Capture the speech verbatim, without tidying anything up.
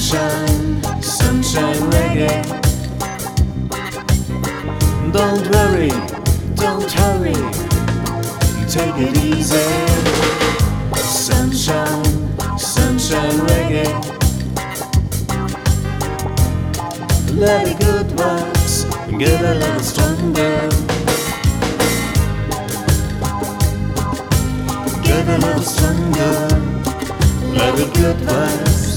Sunshine, sunshine reggae. Don't worry, don't hurry, take it easy. Sunshine, sunshine reggae. Let the good vibes get a little stronger. Get a little stronger. Let the good vibes